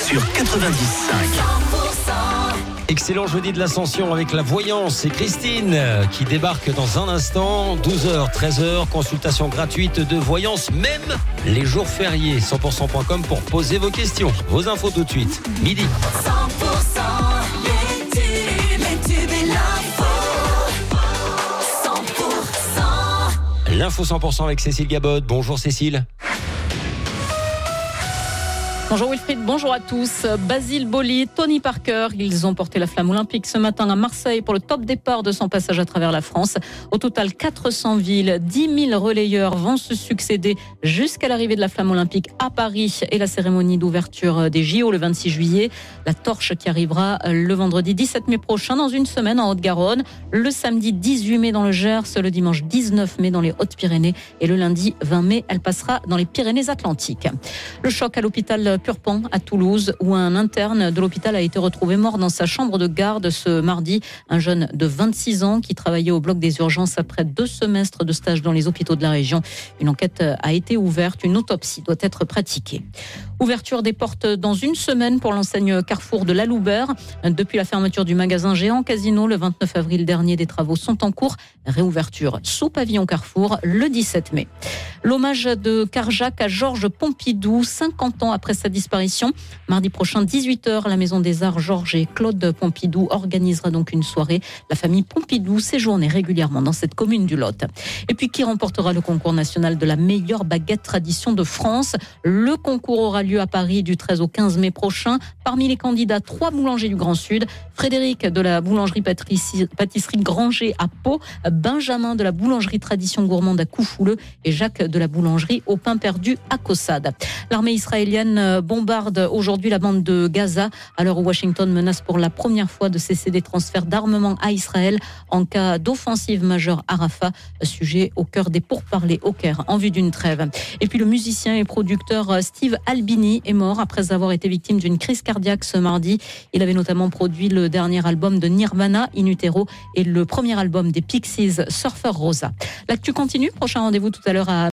sur 90.5. Excellent jeudi de l'Ascension avec la voyance et Christine qui débarque dans un instant. 12h, 13h, consultation gratuite de voyance, même les jours fériés. 100%.com pour poser vos questions. Vos infos tout de suite, midi. 100% les tubes et l'info. 100%. L'info 100% avec Cécile Gabod. Bonjour Cécile. Bonjour Wilfried, bonjour à tous. Basile Boli, Tony Parker, ils ont porté la flamme olympique ce matin à Marseille pour le top départ de son passage à travers la France. Au total, 400 villes, 10 000 relayeurs vont se succéder jusqu'à l'arrivée de la flamme olympique à Paris et la cérémonie d'ouverture des JO le 26 juillet. La torche qui arrivera le vendredi 17 mai prochain, dans une semaine en Haute-Garonne, le samedi 18 mai dans le Gers, le dimanche 19 mai dans les Hautes-Pyrénées et le lundi 20 mai, elle passera dans les Pyrénées-Atlantiques. Le choc à l'hôpital Purpan à Toulouse où un interne de l'hôpital a été retrouvé mort dans sa chambre de garde ce mardi. Un jeune de 26 ans qui travaillait au bloc des urgences après 2 semestres de stage dans les hôpitaux de la région. Une enquête a été ouverte, une autopsie doit être pratiquée. Ouverture des portes dans une semaine pour l'enseigne Carrefour de Laloubert. Depuis la fermeture du magasin Géant Casino le 29 avril dernier, des travaux sont en cours. Réouverture sous pavillon Carrefour le 17 mai. L'hommage de Carjac à Georges Pompidou, 50 ans après sa disparition. Mardi prochain, 18h, la Maison des Arts Georges et Claude Pompidou organisera donc une soirée. La famille Pompidou séjournait régulièrement dans cette commune du Lot. Et puis, qui remportera le concours national de la meilleure baguette tradition de France? Le concours aura lieu à Paris du 13 au 15 mai prochain. Parmi les candidats, 3 boulangers du Grand Sud. Frédéric de la boulangerie-pâtisserie Granger à Pau, Benjamin de la boulangerie tradition gourmande à Coufouleux et Jacques de la boulangerie au pain perdu à Caussade. L'armée israélienne bombarde aujourd'hui la bande de Gaza à l'heure où Washington menace pour la première fois de cesser des transferts d'armement à Israël en cas d'offensive majeure à Rafah, sujet au cœur des pourparlers au Caire en vue d'une trêve. Et puis le musicien et producteur Steve Albini est mort après avoir été victime d'une crise cardiaque ce mardi. Il avait notamment produit le dernier album de Nirvana, In Utero, et le premier album des Pixies, Surfer Rosa. L'actu continue, prochain rendez-vous tout à l'heure à